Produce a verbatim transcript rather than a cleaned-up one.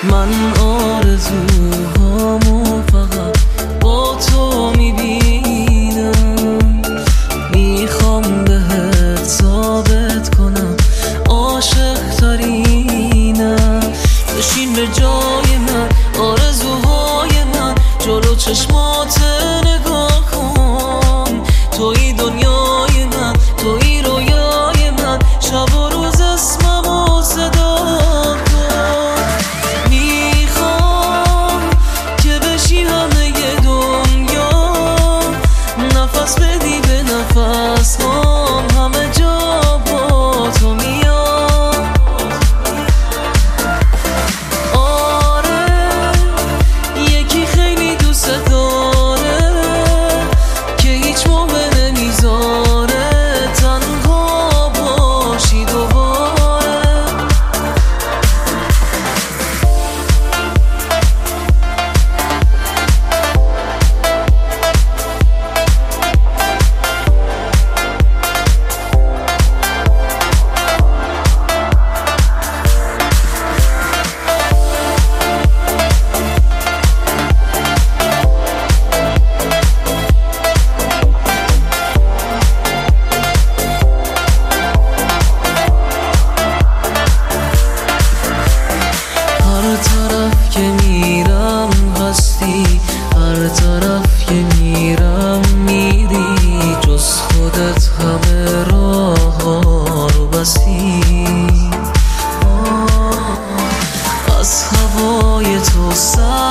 من آرزوهامو فقط با تو میبینم، میخوام بهت ثابت کنم عاشق ترینم. بشین به جای من، آرزوهای من جلو چشمات نگاه کن. توی دنیای من، توی رویای من، شب و روز اسممو صدا کن. میخوام که بشی همه دنیا، نفس بدی به نفس هم، همه جا با تو میام. آره یکی خیلی دوست داره که هیچ موقع نمیذاره تنها باشی دوباره. هر طرف که میرم هستی، هر طرف که میرم میری، جز خودت همه راه ها رو بستی. از هوای تو سر